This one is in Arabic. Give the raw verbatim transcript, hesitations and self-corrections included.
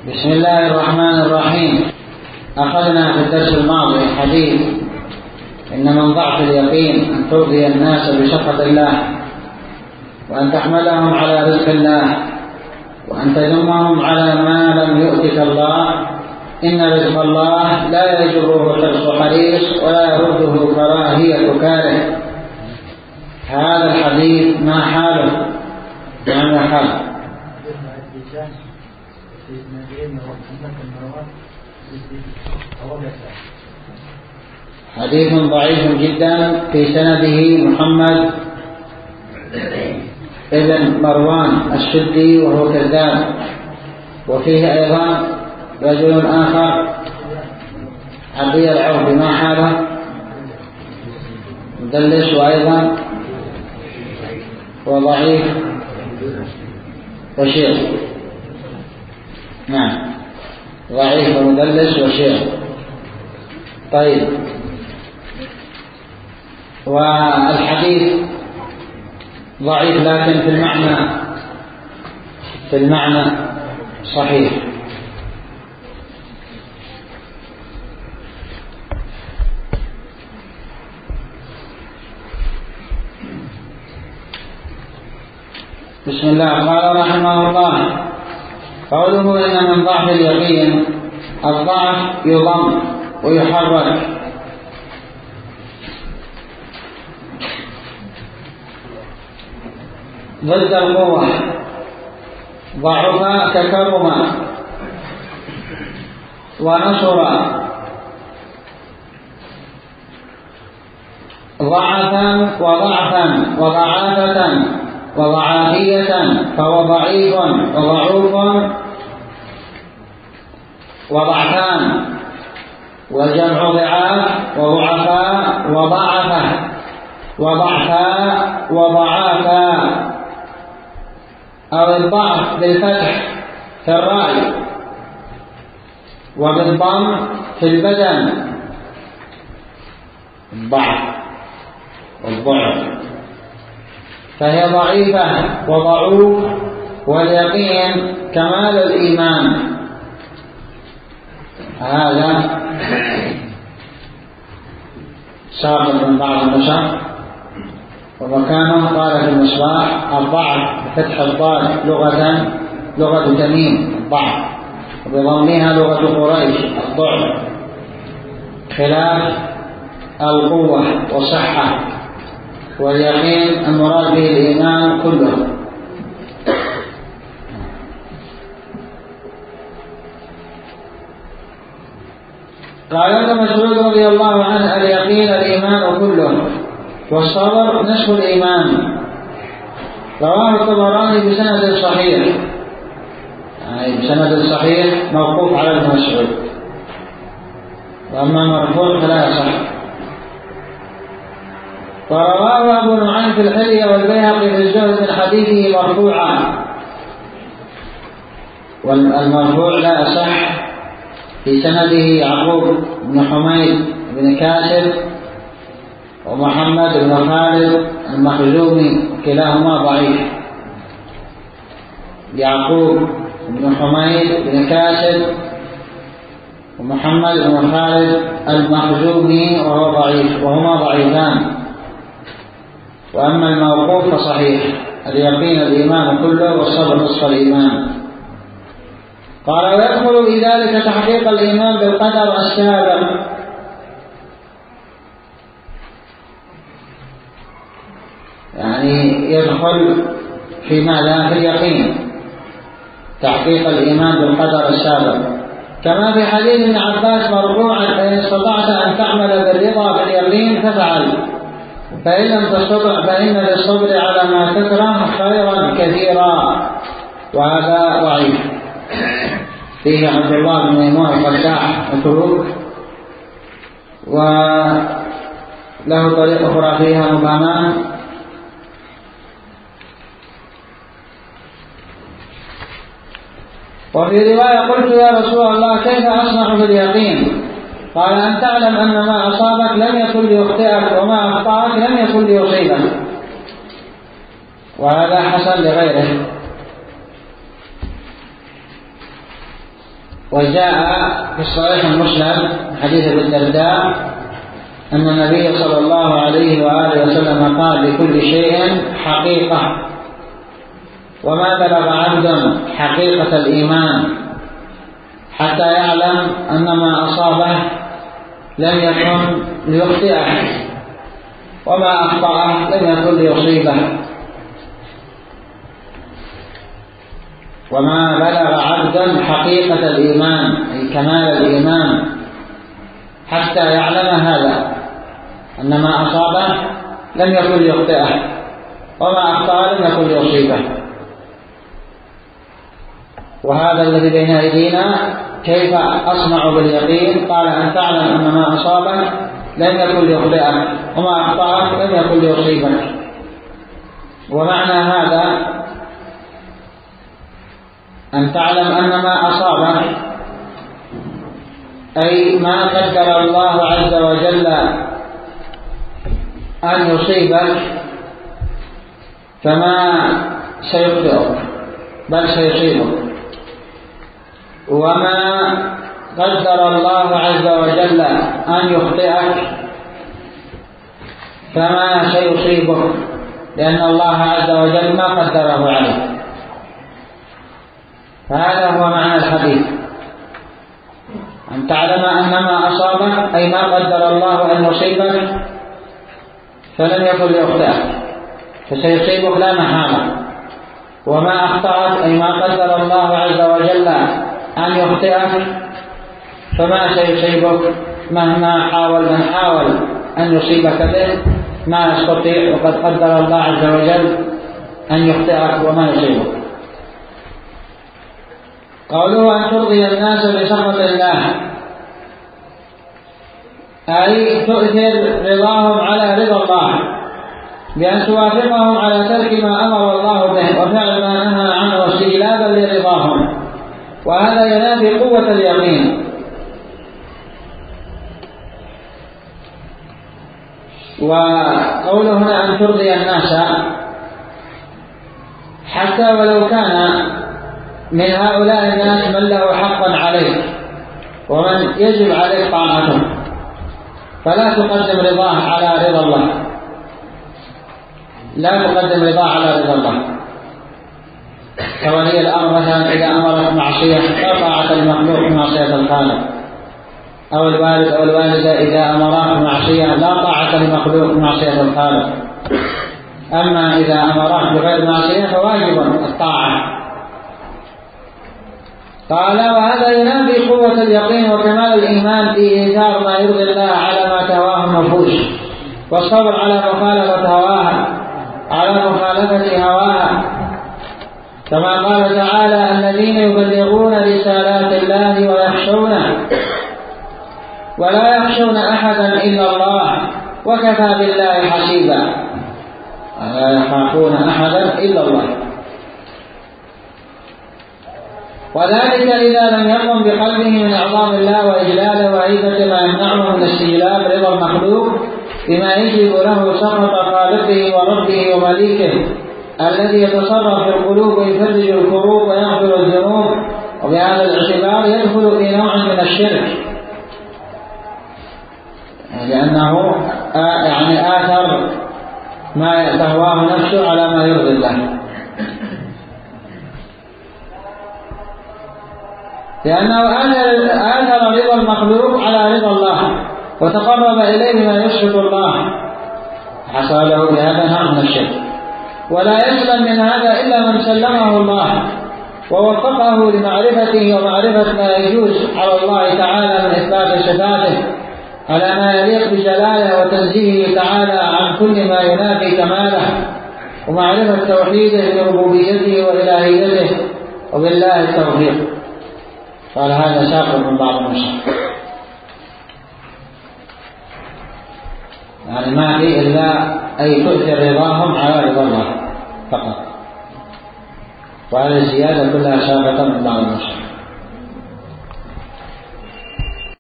بسم الله الرحمن الرحيم. أخذنا في الدرس الماضي حديث إن من ضعف اليقين أن ترضي الناس بشفقة الله، وأن تحملهم على رزق الله، وأن تذمهم على ما لم يؤتك الله. إن رزق الله لا يجره حرص حريص ولا يرده كراهية كاره. هذا الحديث ما حاله؟ ما حاله؟ حديث ضعيف جدا، في سنده محمد ابن مروان الشدي وهو كذاب، وفيه أيضا رجل آخر عبد العوف ما حاله؟ مدلس وأيضا وضعيف وشيخ. نعم، ضعيف ومدلس وشيخ. طيب، والحديث ضعيف لكن في المعنى في المعنى صحيح. بسم الله. قال رحمه الله: قوله إن من ضعف اليقين، الضعف يضم ويحرك، ضد القوة. ضعف ككرم ونصر. ضعفا وضعفا وضعافة وضعافية، فهو ضعيف وضعوف وضعفان، والجمع ضعاف وضعفاء وضعفة وضعفاء وضعافا، أو الضعف بالفتح في الرأي وبالضم في البدن. الضعف والضعف، فهي ضعيفة وضعوف. واليقين كمال الإيمان. هذا ساقط من بعض النسخ، ومكانه قال في المصباح: الضعف بفتح الضاد لغة لغة تميم الضعف، وبضمها لغة قريش الضعف، خلاف القوة والصحة. واليقين المراد به الإيمان كله. قال ابن مسعود رضي الله عنه: اليقين الإيمان كله، والصبر نصف الإيمان. رواه الطبراني بسند صحيح، يعني بسند صحيح موقوف على ابن مسعود، وأما مرفوع فلا يصح. ورواه أبو نعيم في الحلية والبيهقي في الزهد من حديثه مرفوعا، والمرفوع لا يصح. في سنده يعقوب بن حميد بن كاسب ومحمد بن خالد المخزومي، كلاهما ضعيف. يعقوب بن حميد بن كاسب ومحمد بن خالد المخزومي وهو ضعيف، وهما ضعيفان. وأما الموقوف فصحيح: اليقين الإيمان كله، والصبر نصف الإيمان. قال: ويدخل في ذلك تحقيق الإيمان بالقدر السابق، يعني يدخل في ماذا؟ في اليقين، تحقيق الإيمان بالقدر السابق، كما في حديث ابن عباس مرفوعا: فإن استطعت أن تعمل بالرضا باليقين فافعل، فإن لم تستطع فإن للصبر على ما تكره خيرا كثيرا. وهذا ضعيف. فيه عبد الله بن ميمون القداح متروك، وله طريقة أخرى فيها مبهمان. وفي رواية: قلت يا رسول الله كيف أصنع باليقين؟ قال: أن تعلم أن ما أصابك لم يكن ليخطئك، وما أخطأك لم يكن ليصيبك. وهذا حسن لغيره. وجاء في الصحيح المسند حديث ابي الدرداء أن النبي صلى الله عليه وآله وسلم قال: لكل شيء حقيقة، وما بلغ عبد حقيقة الإيمان حتى يعلم أن ما أصابه لم يكن ليخطئه، وما أخطأه لم يكن ليصيبه. وما بلغ عبد حقيقة الإيمان أي كمال الإيمان حتى يعلم هذا أن ما أصابه لم يكن ليخطئه، وما أخطأه لم يكن ليصيبه. وهذا الذي بين أيدينا كيف أصنع باليقين؟ قال: أن تعلم أن ما أصابك لم يكن ليخطئك، وما أخطأك لم يكن ليصيبك. ومعنى هذا أن تعلم أن ما أصابك أي ما قدر الله عز وجل أن يصيبك فما سيخطئك بل سيصيبك، وما قدر الله عز وجل أن يخطئك فما سيصيبك، لأن الله عز وجل ما قدره عليك. فهذا هو معنى الحديث، أن تعلم أن ما أصابك أي ما قدر الله أن يصيبك فلم يكن ليخطئك فسيصيبك لا محالة، وما أخطأك أي ما قدر الله عز وجل أن يخطئك فما سيصيبك مهما حاول من حاول أن يصيبك به ما يستطيع، وقد قدر الله عز وجل أن يخطئك وما يصيبك. قوله أن ترضي الناس بسخط الله أي تؤثر رضاهم على رضا الله بأن توافقهم على ترك ما أمر الله به وفعل ما نهى عنه استجلابا لرضاهم، وهذا ينافي قوة اليقين. وقوله هنا أن ترضي الناس حتى ولو كان من هؤلاء الناس من له حق عليك ومن يجب عليك طاعته، فلا تقدم رضاه على رضا الله، لا تقدم رضاه على رضا الله. كولي الأمر مثلا إذا أمرت معصية لا طاعة لمخلوق بمعصية الخالق، أو الوالد أو الوالدة إذا أمراه بمعصية لا طاعة لمخلوق بمعصية الخالق. أما إذا أمراه بغير معصية فواجب الطاعة. قال: وهذا ينافي قوة اليقين وكمال الإيمان في إيثار ما يرضي الله على ما تهواه النفوس، والصبر على مخالفة هواها على مخالفة هواها، كما قال تعالى: الذين يبلغون رسالات الله ويخشونه ولا يخشون أحدا إلا الله وكفى بالله حسيبا، ولا يخافون أحدا إلا الله. وذلك إذا لم يقم بقلبه من إعظام الله وإجلاله وهيبة ما يمنعه من استجلاب رضا المخلوق بما يجلب له سخط خالقه وربه ومليكه الذي يتصرف في القلوب ويفرج الكروب ويغفر الذنوب. وبهذا الاعتبار يدخل في نوع من الشرك، لأنه يعني آثر ما تهواه نفسه على ما يرضي الله، لأنه آثر رضا المخلوق على رضا الله وتقرب إليه بما يسخط الله، حصل له بهذا نوع من الشرك. ولا يسلم من هذا إلا من سلمه الله ووفقه لمعرفته ومعرفة ما يجوز على الله تعالى من إثبات صفاته على ما يليق بجلاله وتنزيهه تعالى عن كل ما ينافي كماله، ومعرفة توحيده بربوبيته وإلهيته، وبالله التوفيق. قال: هذا ساق من بعض النسخ، يعني ما في إلا أي تؤثر رضاهم على رضا الله فقط، وهذه الزيادة كلها سابقة من بعض النسخ.